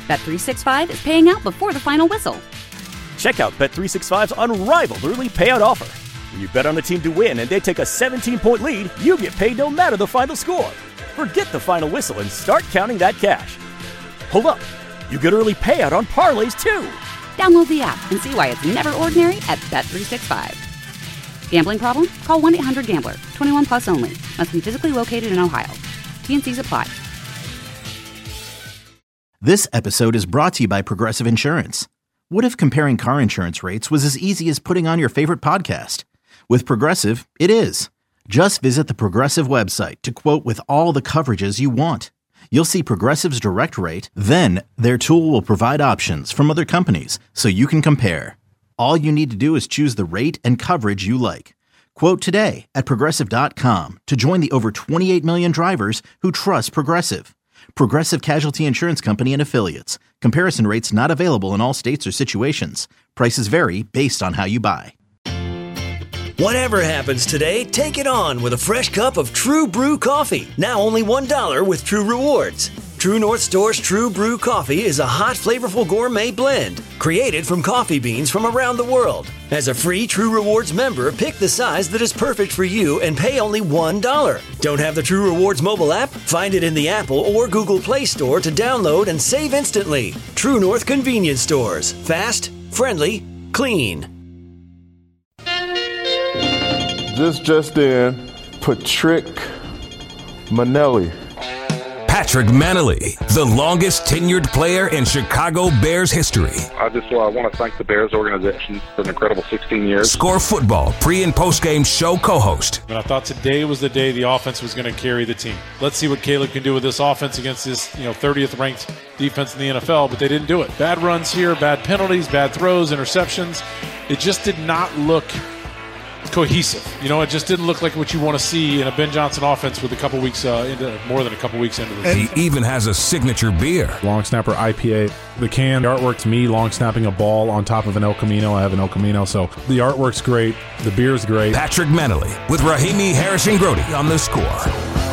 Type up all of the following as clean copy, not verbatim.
Bet365 is paying out before the final whistle. Check out Bet365's unrivaled early payout offer. When you bet on a team to win and they take a 17-point lead, you get paid no matter the final score. Forget the final whistle and start counting that cash. Hold up. You get early payout on parlays, too. Download the app and see why it's never ordinary at Bet365. Gambling problem? Call 1-800-GAMBLER. 21 plus only. Must be physically located in Ohio. T&Cs apply. This episode is brought to you by Progressive Insurance. What if comparing car insurance rates was as easy as putting on your favorite podcast? With Progressive, it is. Just visit the Progressive website to quote with all the coverages you want. You'll see Progressive's direct rate, then their tool will provide options from other companies so you can compare. All you need to do is choose the rate and coverage you like. Quote today at Progressive.com to join the over 28 million drivers who trust Progressive. Progressive Casualty Insurance Company and Affiliates. Comparison rates not available in all states or situations. Prices vary based on how you buy. Whatever happens today, take it on with a fresh cup of True Brew coffee. Now only $1 with True Rewards. True North Store's True Brew coffee is a hot, flavorful gourmet blend created from coffee beans from around the world. As a free True Rewards member, pick the size that is perfect for you and pay only $1. Don't have the True Rewards mobile app? Find it in the Apple or Google Play Store to download and save instantly. True North Convenience Stores. Fast, friendly, clean. Just in, Patrick Manelli. Patrick Manley, the longest tenured player in Chicago Bears history. I just want to thank the Bears organization for an incredible 16 years. Score Football pre- and post-game show co-host. But I thought today was the day the offense was going to carry the team. Let's see what Caleb can do with this offense against this 30th ranked defense in the NFL, but they didn't do it. Bad runs here, bad penalties, bad throws, interceptions. It just did not look cohesive. It just didn't look like what you want to see in a Ben Johnson offense with more than a couple weeks into the season. He even has a signature beer. Long Snapper IPA. The can artwork to me, long snapping a ball on top of an El Camino. I have an El Camino, so the artwork's great. The beer's great. Patrick Manley with Rahimi Harrison-Grody on The Score.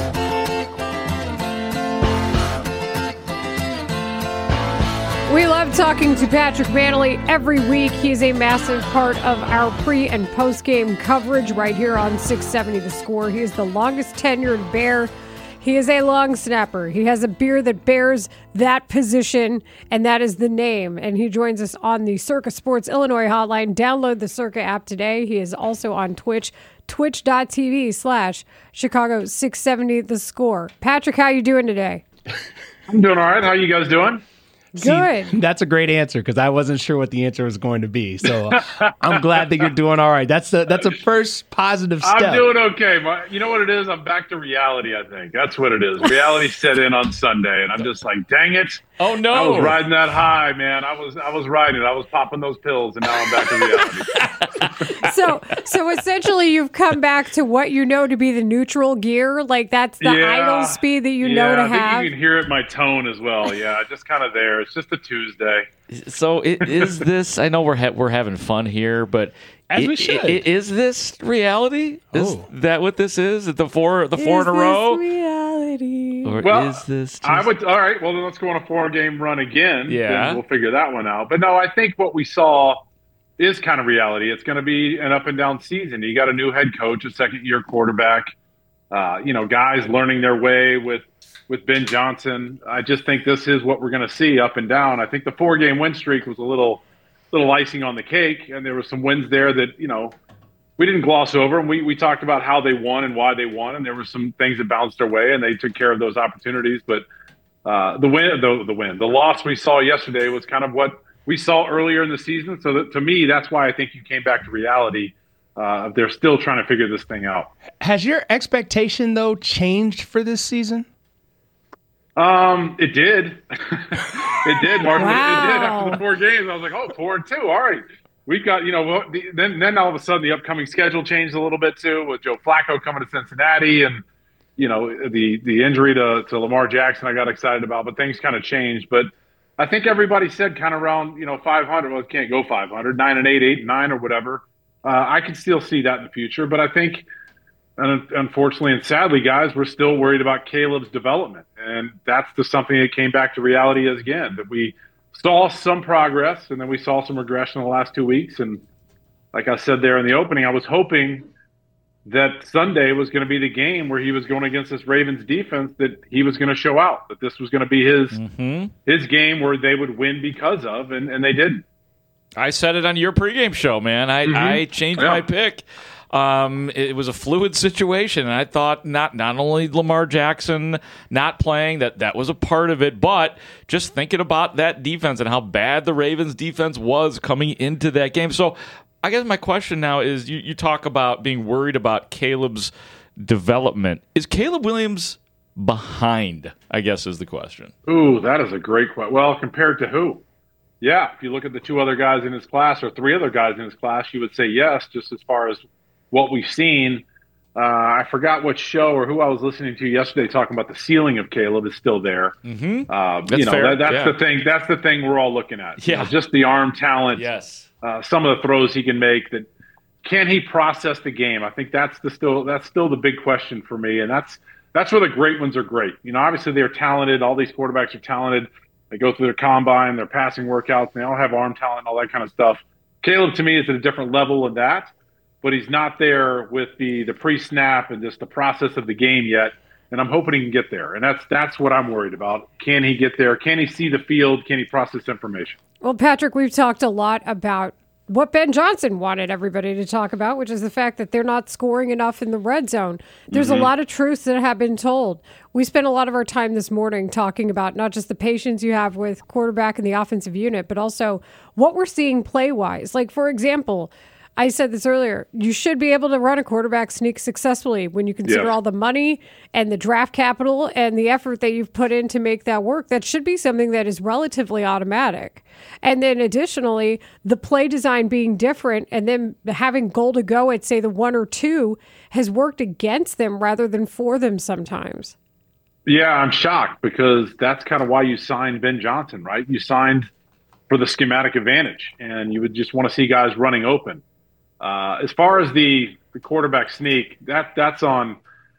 We love talking to Patrick Manley every week. He is a massive part of our pre- and post-game coverage right here on 670 The Score. He is the longest tenured Bear. He is a long snapper. He has a beer that bears that position, and that is the name. And he joins us on the Circa Sports Illinois hotline. Download the Circa app today. He is also on Twitch, twitch.tv/Chicago 670 The Score. Patrick, how you doing today? I'm doing all right. How you guys doing? Good. See, that's a great answer because I wasn't sure what the answer was going to be. So I'm glad that you're doing all right. That's a first positive step. I'm doing okay. You know what it is? I'm back to reality, I think. That's what it is. Reality set in on Sunday, and I'm just like, dang it. Oh, no. I was riding that high, man. I was riding it. I was popping those pills, and now I'm back to reality. So essentially you've come back to what you know to be the neutral gear. Like that's the idle speed that you know to have. I think you can hear it in my tone as well. Yeah, just kind of there. It's just a Tuesday. So is this? I know we're having fun here, but as we should. Is this reality? Is that what this is? The four in a row? Reality. Or is this? Just... All right. Well, then let's go on a 4-game run again. Yeah, then we'll figure that one out. But no, I think what we saw is kind of reality. It's going to be an up and down season. You got a new head coach, a second-year quarterback. Guys learning their way with Ben Johnson. I just think this is what we're going to see up and down. I think the 4-game win streak was a little icing on the cake, and there were some wins there that we didn't gloss over. And we talked about how they won and why they won, and there were some things that bounced their way, and they took care of those opportunities. But the loss we saw yesterday was kind of what we saw earlier in the season. So to me, that's why I think you came back to reality. They're still trying to figure this thing out. Has your expectation, though, changed for this season? It did. It did, Mark. Wow. It did after the 4 games. I was like, 4-2. All right. We've got, then all of a sudden the upcoming schedule changed a little bit too with Joe Flacco coming to Cincinnati and, the injury to Lamar Jackson I got excited about, but things kind of changed. But I think everybody said kind of around, 500. Well, it can't go 500, 9-8, 8-9 or whatever. I can still see that in the future. But I think And unfortunately and sadly, guys, we're still worried about Caleb's development. And that's something that came back to reality again, that we saw some progress and then we saw some regression in the last 2 weeks. And like I said there in the opening, I was hoping that Sunday was going to be the game where he was going against this Ravens defense, that he was going to show out, that this was going to be his game where they would win because of, and they didn't. I said it on your pregame show, man. I changed my pick. It was a fluid situation, and I thought not only Lamar Jackson not playing, that was a part of it, but just thinking about that defense and how bad the Ravens defense was coming into that game. So I guess my question now is, you talk about being worried about Caleb's development. Is Caleb Williams behind, I guess is the question. Ooh, that is a great question. Well, compared to who? Yeah, if you look at the two other guys in his class or three other guys in his class, you would say yes, just as far as what we've seen. I forgot what show or who I was listening to yesterday talking about the ceiling of Caleb is still there. That's the thing. That's the thing we're all looking at. Yeah. Just the arm talent. Yes. Some of the throws he can make. That can he process the game? I think that's still the big question for me, and that's where the great ones are great. Obviously they're talented. All these quarterbacks are talented. They go through their combine, their passing workouts, and they all have arm talent and all that kind of stuff. Caleb, to me, is at a different level of that, but he's not there with the pre-snap and just the process of the game yet, and I'm hoping he can get there. And that's what I'm worried about. Can he get there? Can he see the field? Can he process information? Well, Patrick, we've talked a lot about what Ben Johnson wanted everybody to talk about, which is the fact that they're not scoring enough in the red zone. There's a lot of truths that have been told. We spent a lot of our time this morning talking about not just the patience you have with quarterback and the offensive unit, but also what we're seeing play-wise. Like, for example, I said this earlier, you should be able to run a quarterback sneak successfully when you consider all the money and the draft capital and the effort that you've put in to make that work. That should be something that is relatively automatic. And then additionally, the play design being different and then having goal to go at, say, the 1 or 2 has worked against them rather than for them sometimes. Yeah, I'm shocked because that's kind of why you signed Ben Johnson, right? You signed for the schematic advantage, and you would just want to see guys running open. As far as the quarterback sneak, that's on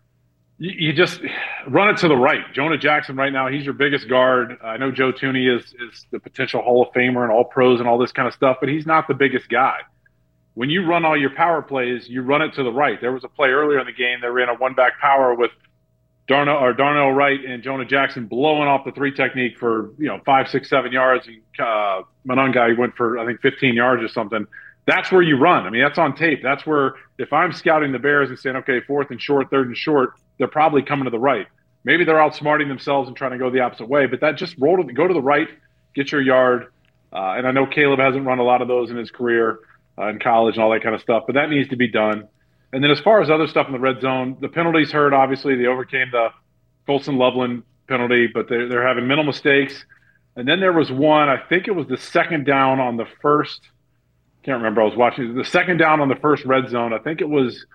you just run it to the right. Jonah Jackson right now, he's your biggest guard. I know Joe Thuney is the potential Hall of Famer and all pros and all this kind of stuff, but he's not the biggest guy. When you run all your power plays, you run it to the right. There was a play earlier in the game. They ran a one-back power with Darnell Wright and Jonah Jackson blowing off the 3 technique for 5, 6, 7 yards. And Monongai went for, I think, 15 yards or something. That's where you run. I mean, that's on tape. That's where, if I'm scouting the Bears and saying, okay, 4th and short, 3rd and short, they're probably coming to the right. Maybe they're outsmarting themselves and trying to go the opposite way, but that just go to the right, get your yard. And I know Caleb hasn't run a lot of those in his career in college and all that kind of stuff, but that needs to be done. And then as far as other stuff in the red zone, the penalties hurt, obviously. They overcame the Colson Loveland penalty, but they're having mental mistakes. And then there was one, I think it was the second down on the first – can't remember. I was watching the second down on the first red zone. I think it was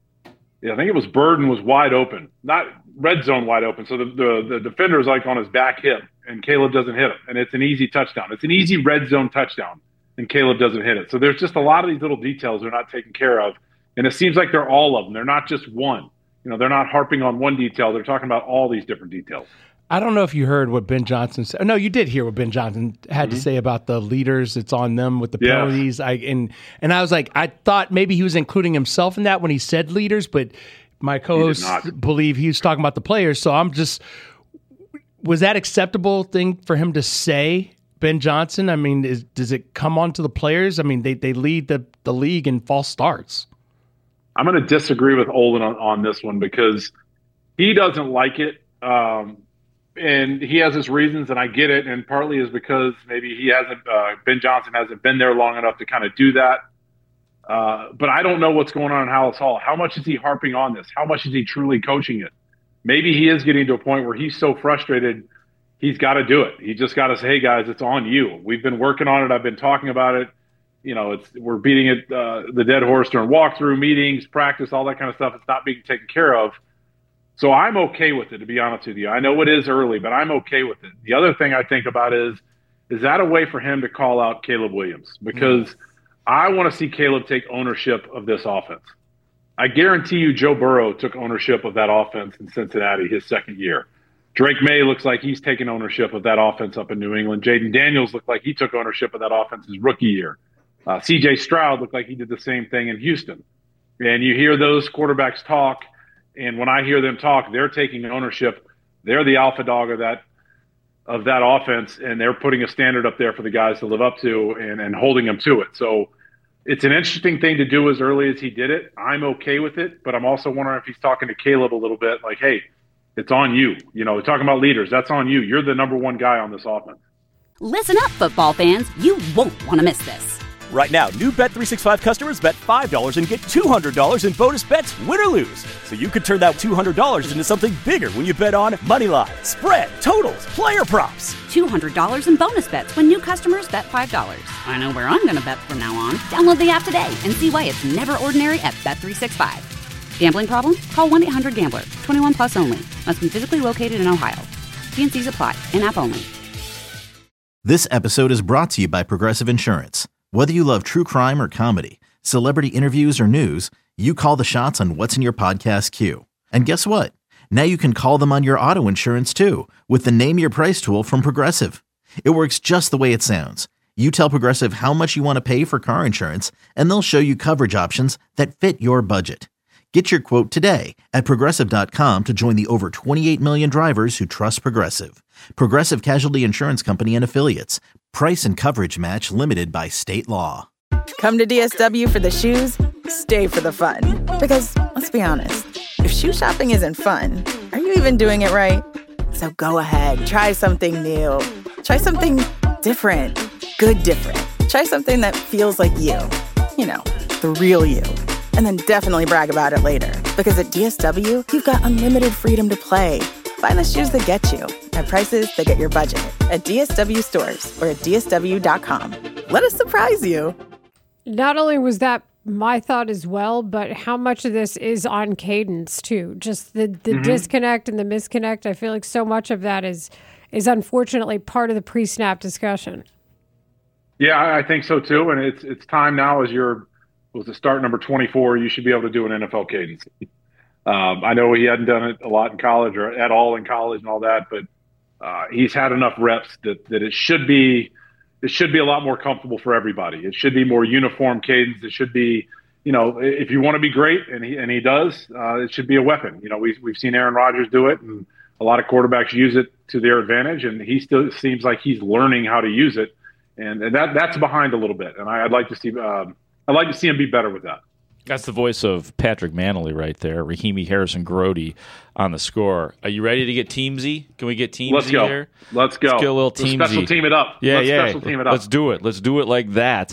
Burden was wide open, not red zone wide open. So the defender is like on his back hip, and Caleb doesn't hit him, and it's an easy touchdown. It's an easy red zone touchdown, and Caleb doesn't hit it. So there's just a lot of these little details they're not taken care of, and it seems like they're all of them. They're not just one. They're not harping on one detail. They're talking about all these different details. I don't know if you heard what Ben Johnson said. No, you did hear what Ben Johnson had to say about the leaders. It's on them with the penalties. And I was like, I thought maybe he was including himself in that when he said leaders, but my co-hosts believe he was talking about the players. So was that acceptable thing for him to say, Ben Johnson? I mean, does it come on to the players? I mean, they lead the league in false starts. I'm going to disagree with Olin on this one because he doesn't like it. And he has his reasons, and I get it. And partly is because maybe Ben Johnson hasn't been there long enough to kind of do that. But I don't know what's going on in Halas Hall. How much is he harping on this? How much is he truly coaching it? Maybe he is getting to a point where he's so frustrated, he's got to do it. He just got to say, hey, guys, it's on you. We've been working on it. I've been talking about it. We're beating it, the dead horse during walkthrough, meetings, practice, all that kind of stuff. It's not being taken care of. So I'm okay with it, to be honest with you. I know it is early, but I'm okay with it. The other thing I think about is that a way for him to call out Caleb Williams? Because I want to see Caleb take ownership of this offense. I guarantee you Joe Burrow took ownership of that offense in Cincinnati his second year. Drake May looks like he's taken ownership of that offense up in New England. Jaden Daniels looked like he took ownership of that offense his rookie year. C.J. Stroud looked like he did the same thing in Houston. And you hear those quarterbacks talk, and when I hear them talk, they're taking ownership. They're the alpha dog of that offense, and they're putting a standard up there for the guys to live up to and holding them to it. So it's an interesting thing to do as early as he did it. I'm okay with it, but I'm also wondering if he's talking to Caleb a little bit like, hey, it's on you. You know, talking about leaders, that's on you. You're the number one guy on this offense. Listen up, football fans. You won't want to miss this. Right now, new Bet365 customers bet $5 and get $200 in bonus bets, win or lose. So you could turn that $200 into something bigger when you bet on moneyline, spread, totals, player props. $200 in bonus bets when new customers bet $5. I know where I'm going to bet from now on. Download the app today and see why it's never ordinary at Bet365. Gambling problem? Call 1-800-GAMBLER. 21 plus only. Must be physically located in Ohio. T&Cs apply. In-app only. This episode is brought to you by Progressive Insurance. Whether you love true crime or comedy, celebrity interviews or news, you call the shots on what's in your podcast queue. And guess what? Now you can call them on your auto insurance too with the Name Your Price tool from Progressive. It works just the way it sounds. You tell Progressive how much you want to pay for car insurance, and they'll show you coverage options that fit your budget. Get your quote today at Progressive.com to join the over 28 million drivers who trust Progressive. Progressive Casualty Insurance Company and Affiliates. Price and coverage match limited by state law. Come to DSW for the shoes, stay for the fun. Because, let's be honest, if shoe shopping isn't fun, are you even doing it right? So go ahead, try something new. Try something different. Good different. Try something that feels like you. You know, the real you. And then definitely brag about it later. Because at DSW, you've got unlimited freedom to play. Find the shoes that get you at prices that get your budget at DSW stores or at DSW.com. Let us surprise you. Not only was that my thought as well, but how much of this is on cadence too? Just the disconnect and the misconnect. I feel like so much of that is unfortunately part of the pre-snap discussion. Yeah, I think so too. And it's time now as was the start number 24, you should be able to do an NFL cadence. I know he hadn't done it a lot in college or at all in college and all that, but he's had enough reps that it should be a lot more comfortable for everybody. It should be more uniform cadence. It should be, you know, if you want to be great, and he does, it should be a weapon. You know, we've seen Aaron Rodgers do it, and a lot of quarterbacks use it to their advantage, and he still seems like he's learning how to use it, and that's behind a little bit. And I'd like to see him be better with that. That's the voice of Patrick Manley right there. Rahimi Harrison-Grody on the score. Are you ready to get teamsy? Can we get teamsy Let's go. here? Let's go. Let's get a little teamsy. Let's special team it up. Special team it up. Let's do it. Let's do it like that.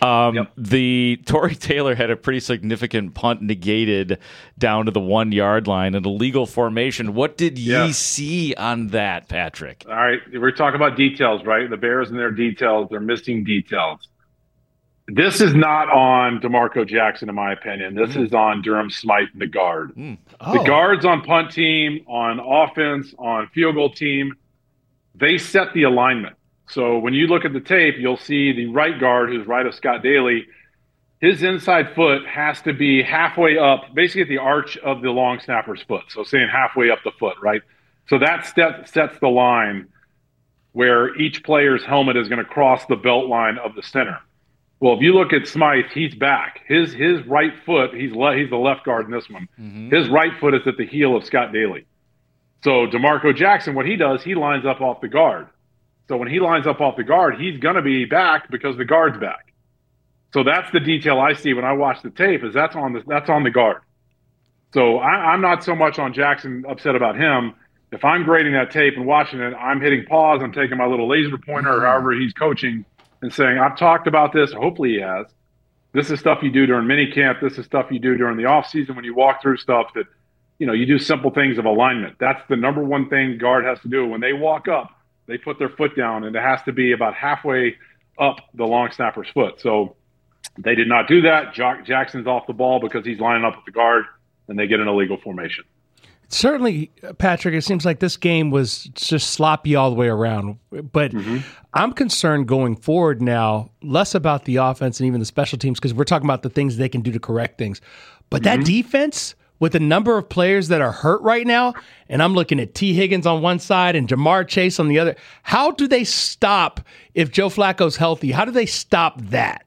The Torrey Taylor had a pretty significant punt negated down to the 1 yard line, an illegal formation. What did ye see on that, Patrick? All right. We're talking about details, right? The Bears and their details, they're missing details. This is not on DeMarco Jackson, in my opinion. This is on Durham Smythe, the guard. The guards on punt team, on offense, on field goal team, they set the alignment. So when you look at the tape, you'll see the right guard, who's right of Scott Daly, his inside foot has to be halfway up, basically at the arch of the long snapper's foot. So saying halfway up the foot, right? So that step sets the line where each player's helmet is going to cross the belt line of the center. Well, if you look at Smythe, he's back. His right foot, he's the left guard in this one. His right foot is at the heel of Scott Daly. So DeMarco Jackson, what he does, he lines up off the guard. So when he lines up off the guard, he's going to be back because the guard's back. So that's the detail I see when I watch the tape, is that's on the guard. So I'm not so much on Jackson upset about him. If I'm grading that tape and watching it, I'm hitting pause. I'm taking my little laser pointer or however he's coaching and saying, I've talked about this. Hopefully he has. This is stuff you do during minicamp. This is stuff you do during the off season when you walk through stuff that, you know, you do simple things of alignment. That's the number one thing guard has to do. When they walk up, they put their foot down, and it has to be about halfway up the long snapper's foot. So they did not do that. Jackson's off the ball because he's lining up with the guard, and they get an illegal formation. Certainly, Patrick, it seems like this game was just sloppy all the way around. But I'm concerned going forward now, less about the offense and even the special teams, because we're talking about the things they can do to correct things, But that defense, with the number of players that are hurt right now, and I'm looking at T. Higgins on one side and Jamar Chase on the other, how do they stop, if Joe Flacco's healthy, how do they stop that?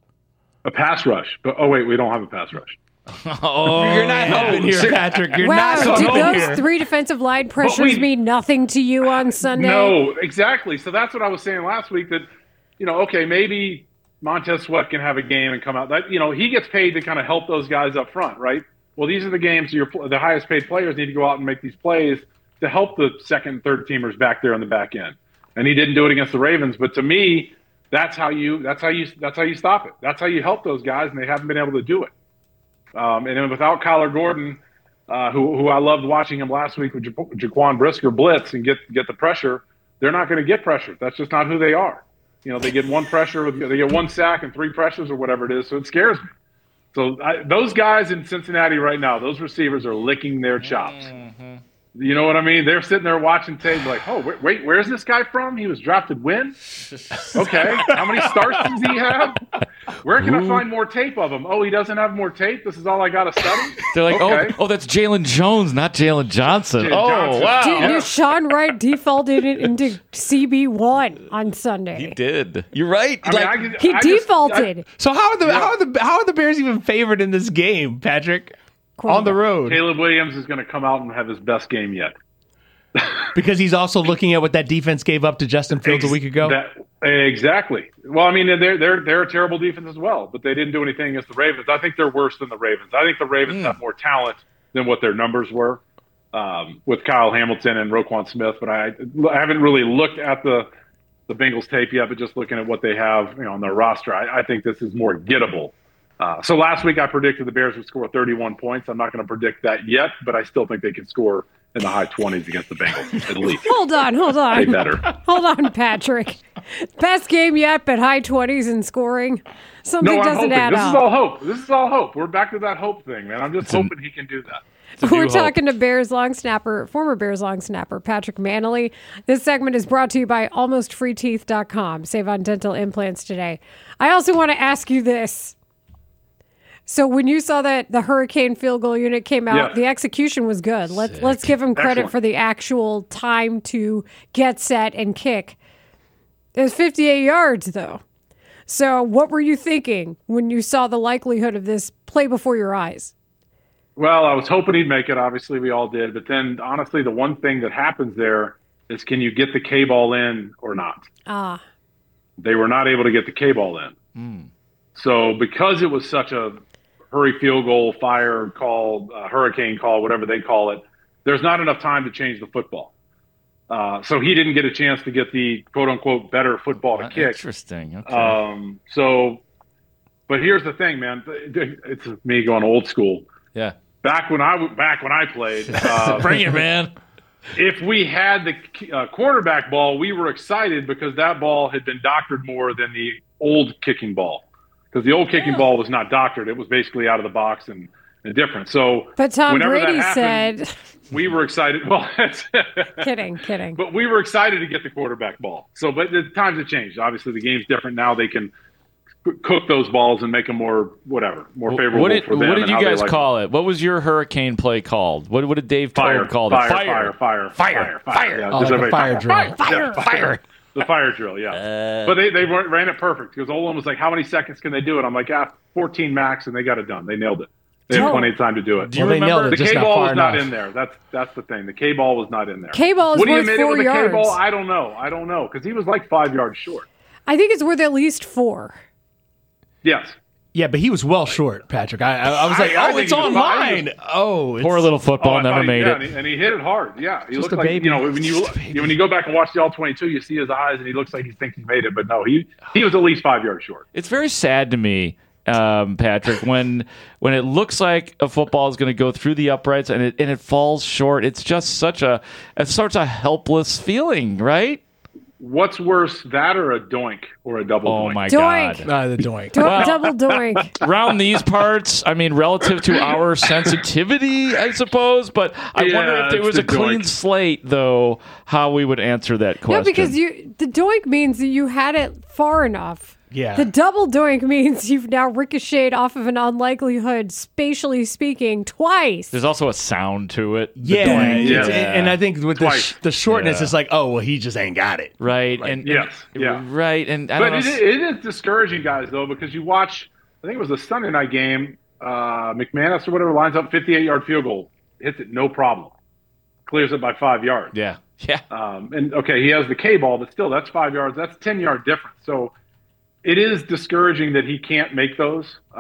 A pass rush. But wait, we don't have a pass rush. You're not helping here, Patrick. You're not did helping those here. 3 defensive line pressures mean nothing to you on Sunday? No, exactly. So that's what I was saying last week, that, okay, maybe Montez Sweat can have a game and come out. That he gets paid to kind of help those guys up front, right? Well, these are the games the highest paid players need to go out and make these plays to help the second and third teamers back there on the back end. And he didn't do it against the Ravens, but to me, that's how you stop it. That's how you help those guys, and they haven't been able to do it. And then without Kyler Gordon, who I loved watching him last week with Jaquan Brisker blitz and get the pressure, they're not going to get pressure. That's just not who they are. They get one pressure, they get 1 sack and 3 pressures or whatever it is. So it scares me. So those guys in Cincinnati right now, those receivers are licking their chops. Mm-hmm. You know what I mean? They're sitting there watching tape like, oh, wait, where's this guy from? He was drafted when? Okay. How many starts does he have? Where can I find more tape of him? Oh, he doesn't have more tape? This is all I got to study? They're like, okay. oh, that's Jalen Jones, not Jalen Johnson. Johnson. Wow. Sean Wright defaulted into CB1 on Sunday. He did. You're right. He defaulted. So how are the Bears even favored in this game, Patrick? On the road. Caleb Williams is going to come out and have his best game yet. Because he's also looking at what that defense gave up to Justin Fields a week ago? Exactly. Well, I mean, they're a terrible defense as well, but they didn't do anything against the Ravens. I think they're worse than the Ravens. I think the Ravens have more talent than what their numbers were with Kyle Hamilton and Roquan Smith, but I haven't really looked at the Bengals tape yet, but just looking at what they have on their roster, I think this is more gettable. So last week I predicted the Bears would score 31 points. I'm not going to predict that yet, but I still think they can score in the high 20s against the Bengals, at least. Hold on. Way better. Hold on, Patrick. Best game yet, but high 20s in scoring. Something doesn't add up. This is all hope. We're back to that hope thing, man. I'm just hoping he can do that. We're talking to former Bears long snapper, Patrick Mannelly. This segment is brought to you by AlmostFreeTeeth.com. Save on dental implants today. I also want to ask you this. So when you saw that the Hurricane field goal unit came out, the execution was good. Let's give him credit for the actual time to get set and kick. It was 58 yards, though. So what were you thinking when you saw the likelihood of this play before your eyes? Well, I was hoping he'd make it. Obviously, we all did. But then, honestly, the one thing that happens there is, can you get the K-ball in or not? They were not able to get the K-ball in. So because it was such a hurry field goal, fire call, hurricane call, whatever they call it, there's not enough time to change the football. So he didn't get a chance to get the quote-unquote better football to kick. Interesting. Okay. But here's the thing, man. It's me going old school. Yeah. Back when I played. Bring it, man. If we had the quarterback ball, we were excited because that ball had been doctored more than the old kicking ball. Because the old kicking ball was not doctored. It was basically out of the box and different. So, but Tom Brady happened, said we were excited. Well, kidding. But we were excited to get the quarterback ball. So, but the times have changed. Obviously, the game's different now. They can cook those balls and make them more favorable for them. What did you guys call it? What was your hurricane play called? What did Dave Todd call it? Fire. Yeah, like a fire drill. Fire. The fire drill, yeah. But they ran it perfect because Olin was like, how many seconds can they do it? I'm like, 14 max, and they got it done. They nailed it. They had plenty of time to do it. Do you remember? The K-ball was not in there. That's the thing. The K-ball was not in there. K-ball is worth 4 yards. What do you made it with the K-ball? I don't know. Because he was like 5 yards short. I think it's worth at least 4. Yes. Yeah, but he was well short, Patrick. I was like, it's online. Poor little football never made it. And he hit it hard. Yeah, he looked like baby. When you go back and watch the all-22, you see his eyes, and he looks like he thinks he made it, but no, he was at least 5 yards short. It's very sad to me, Patrick, when it looks like a football is going to go through the uprights and it falls short. It's just such a helpless feeling, right? What's worse, that or a doink or a double doink? Oh, my doink. God. The doink. Double doink. Around these parts, I mean, relative to our sensitivity, I suppose, but I wonder if there was a clean slate, though, how we would answer that question. No, because the doink means that you had it far enough Yeah. The double doink means you've now ricocheted off of an unlikelihood, spatially speaking, twice. There's also a sound to it. Yeah. And I think with the shortness, it's like, oh, well, he just ain't got it. Right. Right. And Yes. Right. And I But don't know. it is discouraging, guys, though, because you watch, I think it was a Sunday night game, McManus or whatever lines up 58-yard field goal, hits it no problem, clears it by 5 yards. Yeah. Yeah. And okay, he has the K ball, but still, that's 5 yards. That's 10-yard difference. So it is discouraging that he can't make those. But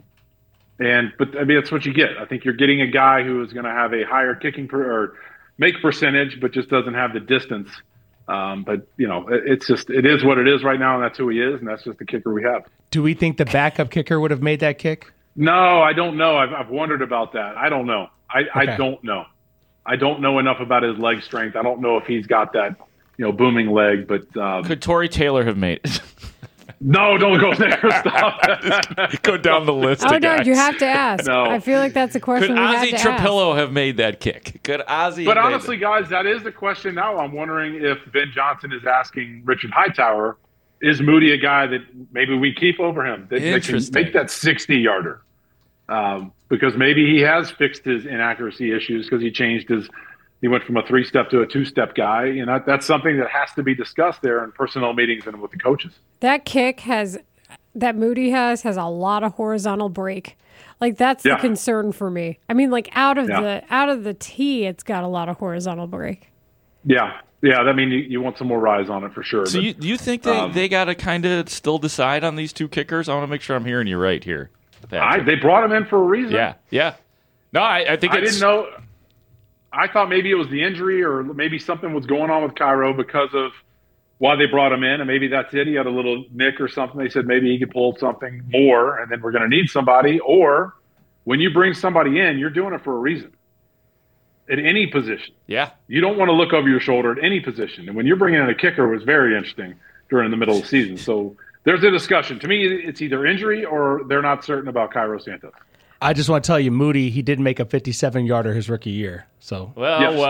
I mean, that's what you get. I think you're getting a guy who is going to have a higher kicking or make percentage, but just doesn't have the distance. But it is what it is right now, and that's who he is, and that's just the kicker we have. Do we think the backup kicker would have made that kick? No, I don't know. I've wondered about that. I don't know. I don't know. I don't know enough about his leg strength. I don't know if he's got that, booming leg. But could Torrey Taylor have made it? No, don't go there. Stop. Go down the list. Oh, no, you have to ask. No. I feel like that's a question Could we have Ozzie to Trapillo have made that kick? Could Ozzie? But have made honestly, guys, that is the question now. I'm wondering if Ben Johnson is asking Richard Hightower, is Moody a guy that maybe we keep over him that can make that 60-yarder? Because maybe he has fixed his inaccuracy issues because he went from a 3-step to a 2-step guy. That's something that has to be discussed there in personnel meetings and with the coaches. That kick that Moody has a lot of horizontal break. Like that's the concern for me. I mean, like out of the tee, it's got a lot of horizontal break. Yeah. Yeah, I mean, you want some more rise on it for sure. So do you think they got to kind of still decide on these two kickers? I want to make sure I'm hearing you right here. They brought him in for a reason. Yeah. No, I think I didn't know. I thought maybe it was the injury or maybe something was going on with Cairo because of why they brought him in, and maybe that's it. He had a little nick or something. They said maybe he could pull something more, and then we're going to need somebody. Or when you bring somebody in, you're doing it for a reason. At any position. Yeah. You don't want to look over your shoulder at any position. And when you're bringing in a kicker, it was very interesting during the middle of the season. So there's a discussion. To me, it's either injury or they're not certain about Cairo Santos. I just want to tell you, Moody, he did make a 57-yarder his rookie year. So He would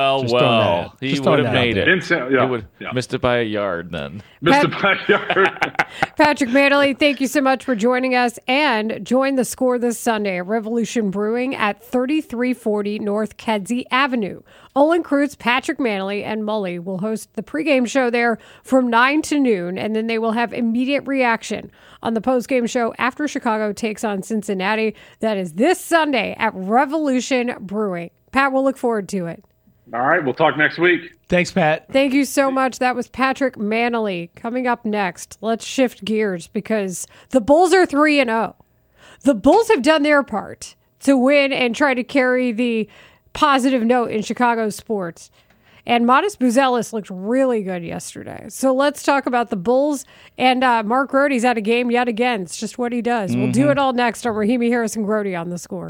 have made it. He would missed it by a yard then. Missed it by a yard. Patrick Manley, thank you so much for joining us. And join the Score this Sunday at Revolution Brewing at 3340 North Kedzie Avenue. Olin Kreutz, Patrick Manley, and Mully will host the pregame show there from 9 to noon, and then they will have immediate reaction on the postgame show after Chicago takes on Cincinnati. That is this Sunday at Revolution Brewing. Pat, we'll look forward to it. All right, we'll talk next week. Thanks, Pat. Thank you so much. That was Patrick Manley. Coming up next, let's shift gears because the Bulls are 3-0. The Bulls have done their part to win and try to carry the positive note in Chicago sports. And Modest Buzelis looked really good yesterday. So let's talk about the Bulls. And Mark Grote's at a game yet again. It's just what he does. Mm-hmm. We'll do it all next on Rahimi Harris and Grote on The Score.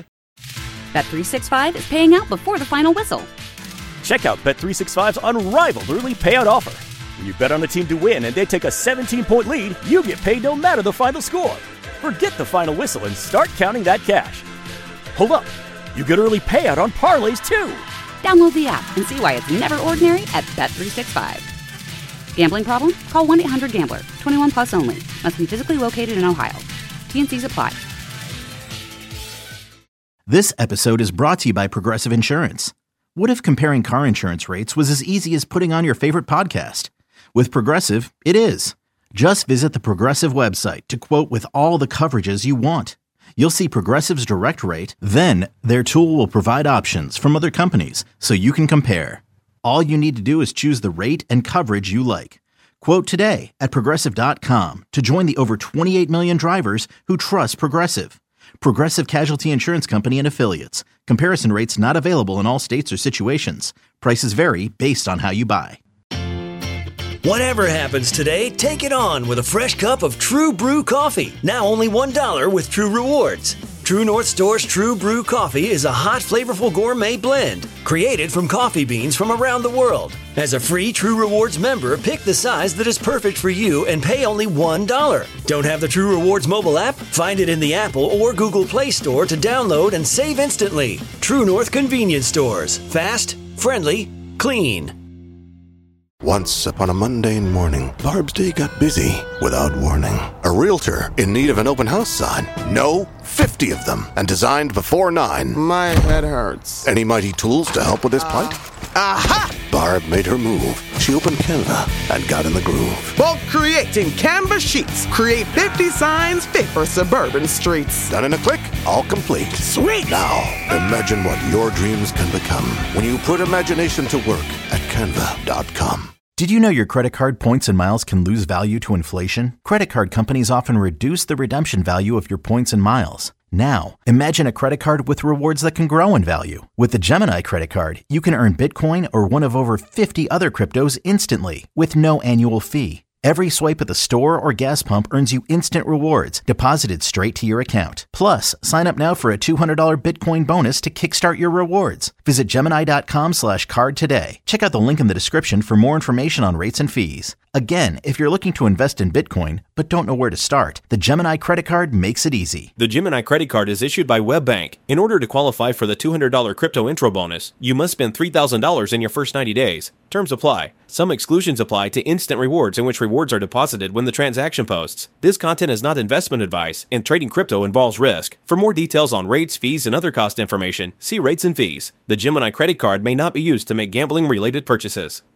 Bet365 is paying out before the final whistle. Check out Bet365's unrivaled early payout offer. When you bet on a team to win and they take a 17-point lead, you get paid no matter the final score. Forget the final whistle and start counting that cash. Hold up. You get early payout on parlays, too. Download the app and see why it's never ordinary at Bet365. Gambling problem? Call 1-800-GAMBLER. 21 plus only. Must be physically located in Ohio. T&Cs apply. This episode is brought to you by Progressive Insurance. What if comparing car insurance rates was as easy as putting on your favorite podcast? With Progressive, it is. Just visit the Progressive website to quote with all the coverages you want. You'll see Progressive's direct rate, then their tool will provide options from other companies so you can compare. All you need to do is choose the rate and coverage you like. Quote today at Progressive.com to join the over 28 million drivers who trust Progressive. Progressive Casualty Insurance Company and Affiliates. Comparison rates not available in all states or situations. Prices vary based on how you buy. Whatever happens today, take it on with a fresh cup of True Brew coffee. Now only $1 with True Rewards. True North Store's True Brew coffee is a hot, flavorful gourmet blend created from coffee beans from around the world. As a free True Rewards member, pick the size that is perfect for you and pay only $1. Don't have the True Rewards mobile app? Find it in the Apple or Google Play Store to download and save instantly. True North Convenience Stores. Fast, friendly, clean. Once upon a mundane morning, Barb's day got busy without warning. A realtor in need of an open house sign? No, 50 of them, and designed before 9. My head hurts. Any mighty tools to help with this plight? Aha! Barb made her move. She opened Canva and got in the groove. Bulk creating Canva sheets. Create 50 signs fit for suburban streets. Done in a click, all complete. Sweet! Now, imagine what your dreams can become when you put imagination to work at Canva.com. Did you know your credit card points and miles can lose value to inflation? Credit card companies often reduce the redemption value of your points and miles. Now, imagine a credit card with rewards that can grow in value. With the Gemini credit card, you can earn Bitcoin or one of over 50 other cryptos instantly with no annual fee. Every swipe at the store or gas pump earns you instant rewards deposited straight to your account. Plus, sign up now for a $200 Bitcoin bonus to kickstart your rewards. Visit Gemini.com/card today. Check out the link in the description for more information on rates and fees. Again, if you're looking to invest in Bitcoin but don't know where to start, the Gemini credit card makes it easy. The Gemini credit card is issued by WebBank. In order to qualify for the $200 crypto intro bonus, you must spend $3,000 in your first 90 days. Terms apply. Some exclusions apply to instant rewards in which rewards are deposited when the transaction posts. This content is not investment advice, and trading crypto involves risk. For more details on rates, fees, and other cost information, see rates and fees. The Gemini credit card may not be used to make gambling-related purchases.